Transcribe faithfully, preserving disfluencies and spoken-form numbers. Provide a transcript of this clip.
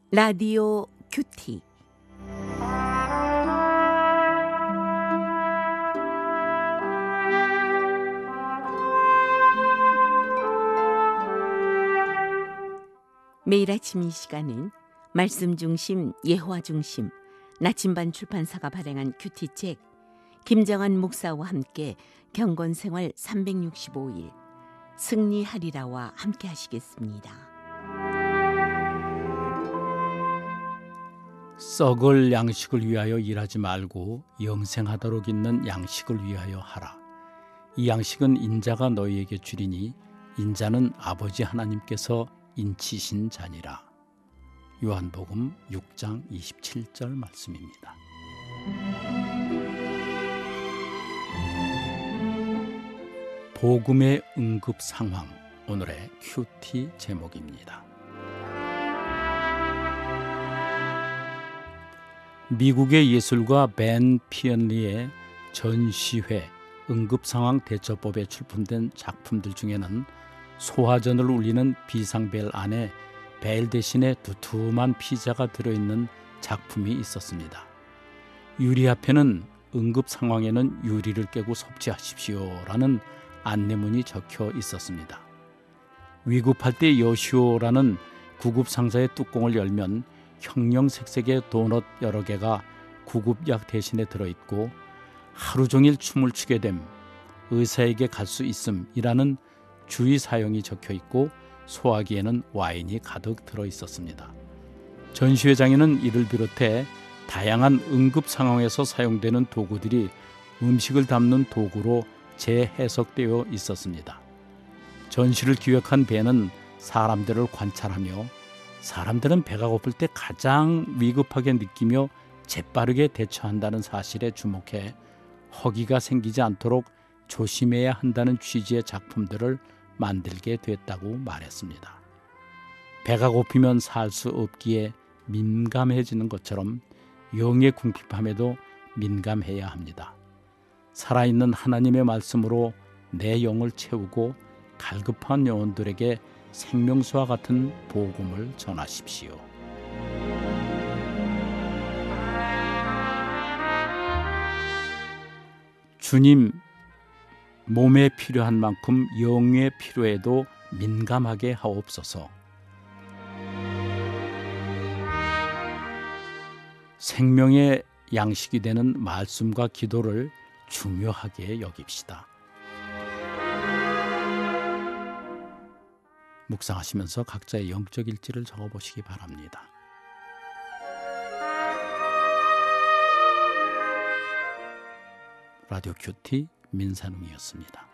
라디오 큐티. 매일 아침 이 시간은 말씀 중심, 예화 중심, 나침반 출판사가 발행한 큐티책 김정한 목사와 함께 경건생활 삼백육십오 일 승리하리라와 함께 하시겠습니다. 썩을 양식을 위하여 일하지 말고 영생하도록 있는 양식을 위하여 하라. 이 양식은 인자가 너희에게 주리니 인자는 아버지 하나님께서 인치신 자니라. 요한복음 육 장 이십칠 절 말씀입니다. 복음의 응급 상황, 오늘의 큐티 제목입니다. 미국의 예술가 벤 피언리의 전시회 응급상황 대처법에 출품된 작품들 중에는 소화전을 울리는 비상벨 안에 벨 대신에 두툼한 피자가 들어있는 작품이 있었습니다. 유리 앞에는 응급상황에는 유리를 깨고 섭취하십시오라는 안내문이 적혀 있었습니다. 위급할 때 여시오라는 구급상자의 뚜껑을 열면 형형색색의 도넛 여러 개가 구급약 대신에 들어있고 하루 종일 춤을 추게 됨, 의사에게 갈 수 있음이라는 주의 사용이 적혀있고 소화기에는 와인이 가득 들어있었습니다. 전시회장에는 이를 비롯해 다양한 응급 상황에서 사용되는 도구들이 음식을 담는 도구로 재해석되어 있었습니다. 전시를 기획한 벤은 사람들을 관찰하며 사람들은 배가 고플 때 가장 위급하게 느끼며 재빠르게 대처한다는 사실에 주목해 허기가 생기지 않도록 조심해야 한다는 취지의 작품들을 만들게 됐다고 말했습니다. 배가 고프면 살 수 없기에 민감해지는 것처럼 영의 궁핍함에도 민감해야 합니다. 살아있는 하나님의 말씀으로 내 영을 채우고 갈급한 영혼들에게 생명수와 같은 복음을 전하십시오. 주님, 몸에 필요한 만큼 영의 필요에도 민감하게 하옵소서. 생명의 양식이 되는 말씀과 기도를 중요하게 여깁시다. 묵상하시면서 각자의 영적 일지를 적어보시기 바랍니다. 라디오 큐티 민산웅이었습니다.